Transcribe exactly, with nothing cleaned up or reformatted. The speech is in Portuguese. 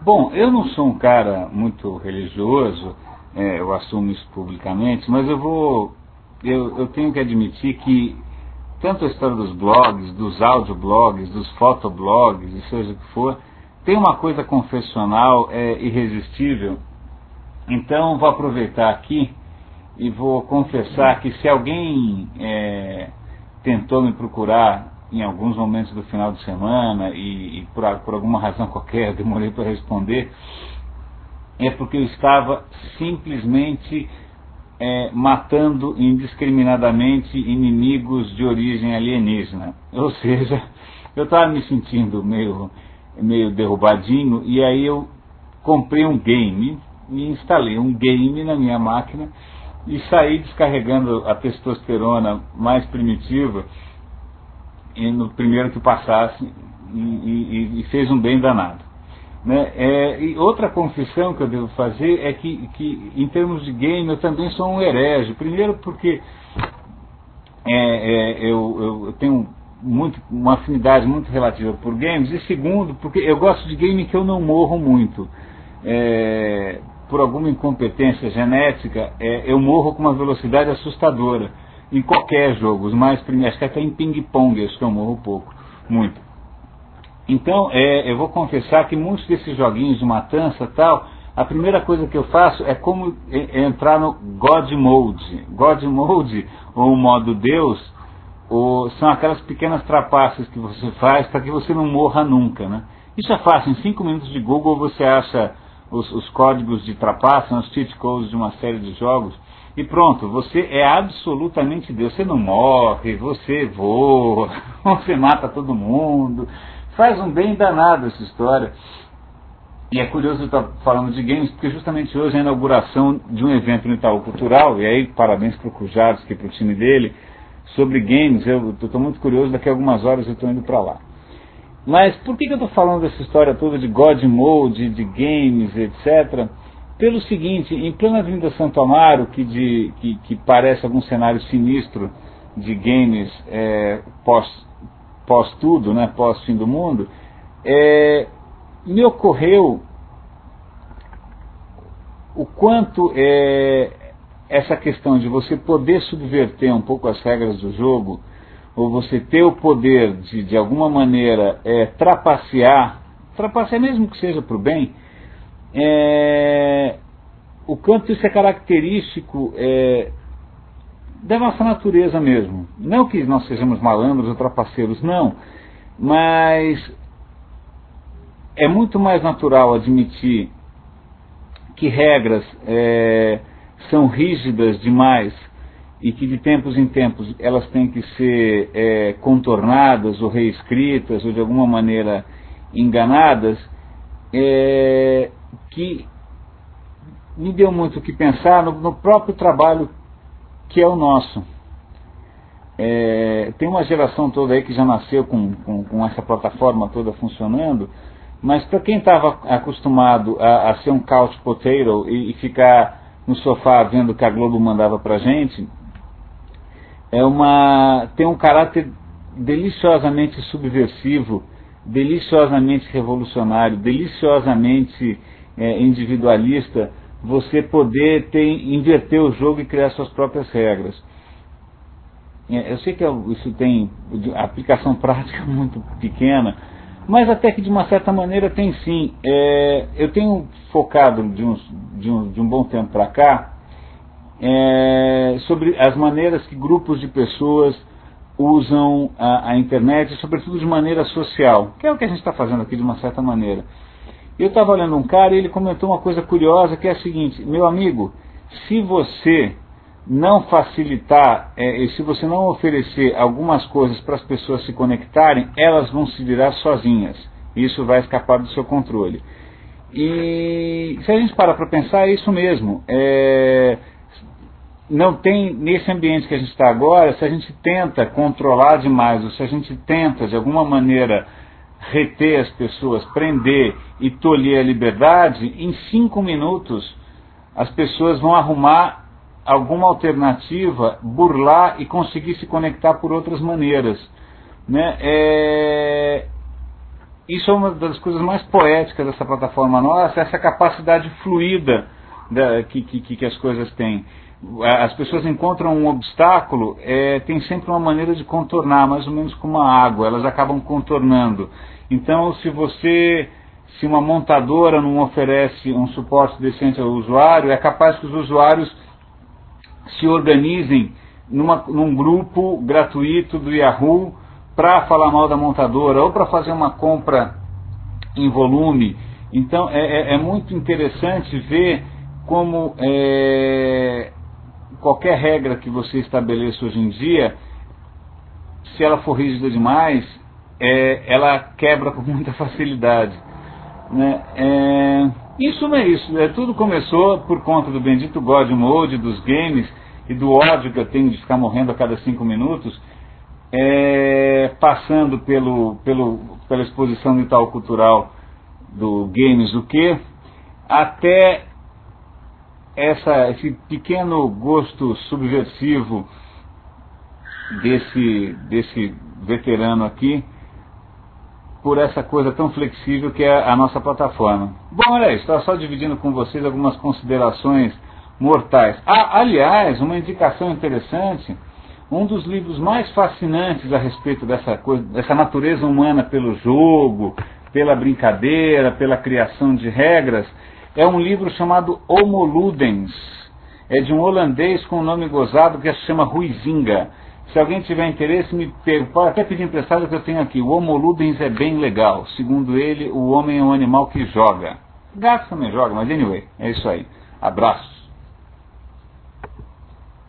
Bom, eu não sou um cara muito religioso, é, eu assumo isso publicamente, mas eu vou, eu, eu tenho que admitir que tanto a história dos blogs, dos audioblogs, dos fotoblogs, e seja o que for, tem uma coisa confessional é, irresistível. Então vou aproveitar aqui e vou confessar que se alguém é, tentou me procurar em alguns momentos do final de semana e, e por, por alguma razão qualquer demorei para responder, é porque eu estava simplesmente é, matando indiscriminadamente inimigos de origem alienígena. Ou seja, eu estava me sentindo meio, meio derrubadinho e aí eu comprei um game e instalei um game na minha máquina e saí descarregando a testosterona mais primitiva e no primeiro que passasse e, e, e fez um bem danado. Né? É, e outra confissão que eu devo fazer é que, que em termos de game eu também sou um herege. Primeiro porque é, é, eu, eu tenho muito, uma afinidade muito relativa por games, e segundo porque eu gosto de game que eu não morro muito. É, por alguma incompetência genética, é, eu morro com uma velocidade assustadora em qualquer jogo, os mais primeiros, até em ping-pong, acho que eu morro pouco, muito. Então, é, eu vou confessar que muitos desses joguinhos de matança tal, a primeira coisa que eu faço é como entrar no God Mode. God Mode, ou o modo Deus, ou, são aquelas pequenas trapaças que você faz para que você não morra nunca, né? Isso é fácil, em cinco minutos de Google você acha os, os códigos de trapaça, os cheat codes de uma série de jogos, e pronto, você é absolutamente Deus. Você não morre, você voa, você mata todo mundo, faz um bem danado essa história. E é curioso estar falando de games, porque justamente hoje é a inauguração de um evento no Itaú Cultural, e aí parabéns para o Kujarski e para o time dele, sobre games. Eu estou muito curioso, daqui a algumas horas eu estou indo para lá. Mas por que, que eu estou falando dessa história toda de God Mode, de games, etcétera? Pelo seguinte, em plena Avenida Santo Amaro, que, de, que, que parece algum cenário sinistro de games é, pós, pós tudo, né, pós fim do mundo, é, me ocorreu o quanto é, essa questão de você poder subverter um pouco as regras do jogo, ou você ter o poder de, de alguma maneira, é, trapacear, trapacear mesmo que seja para o bem, é, o quanto isso é característico é, da nossa natureza mesmo. Não que nós sejamos malandros ou trapaceiros, não, mas é muito mais natural admitir que regras é, são rígidas demais e que de tempos em tempos elas têm que ser é, contornadas ou reescritas ou de alguma maneira enganadas, é, que me deu muito o que pensar no, no próprio trabalho que é o nosso. É, tem uma geração toda aí que já nasceu com, com, com essa plataforma toda funcionando, mas para quem estava acostumado a, a ser um couch potato e, e ficar no sofá vendo o que a Globo mandava para a gente, é uma, tem um caráter deliciosamente subversivo, deliciosamente revolucionário, deliciosamente é, individualista, você poder ter, inverter o jogo e criar suas próprias regras. É, eu sei que isso tem aplicação prática muito pequena, mas até que de uma certa maneira tem sim. É, eu tenho focado de, uns, de, um, de um bom tempo para cá é, sobre as maneiras que grupos de pessoas usam a, a internet, sobretudo de maneira social, que é o que a gente está fazendo aqui de uma certa maneira. Eu estava olhando um cara e ele comentou uma coisa curiosa, que é a seguinte: meu amigo, se você não facilitar, é, e se você não oferecer algumas coisas para as pessoas se conectarem, elas vão se virar sozinhas. Isso vai escapar do seu controle. E se a gente parar para pensar, é isso mesmo. É, não tem, nesse ambiente que a gente está agora, se a gente tenta controlar demais, ou se a gente tenta de alguma maneira reter as pessoas, prender e tolher a liberdade, em cinco minutos as pessoas vão arrumar alguma alternativa, burlar e conseguir se conectar por outras maneiras. Né? É... isso é uma das coisas mais poéticas dessa plataforma nossa, essa capacidade fluida da, que, que, que as coisas têm. As pessoas encontram um obstáculo, é, tem sempre uma maneira de contornar, mais ou menos como a água, elas acabam contornando. Então, se você, se uma montadora não oferece um suporte decente ao usuário, é capaz que os usuários se organizem numa, num grupo gratuito do Yahoo para falar mal da montadora ou para fazer uma compra em volume. Então, é, é, é muito interessante ver como é, qualquer regra que você estabeleça hoje em dia, se ela for rígida demais, é, ela quebra com muita facilidade. Né? É, isso não é isso. É, tudo começou por conta do bendito God Mode, dos games e do ódio que eu tenho de ficar morrendo a cada cinco minutos, é, passando pelo, pelo, pela exposição do Itaú Cultural do Games o quê? Até essa, esse pequeno gosto subversivo desse, desse veterano aqui por essa coisa tão flexível que é a nossa plataforma. Bom, olha isso, estava só dividindo com vocês algumas considerações mortais. Ah, aliás, uma indicação interessante, um dos livros mais fascinantes a respeito dessa coisa, dessa natureza humana pelo jogo, pela brincadeira, pela criação de regras, é um livro chamado Homo Ludens. É de um holandês com um nome gozado que se chama Huizinga. Se alguém tiver interesse, me pode até pedir emprestado que eu tenho aqui. O Homo Ludens é bem legal. Segundo ele, o homem é um animal que joga. Gato também joga, mas anyway, é isso aí. Abraços.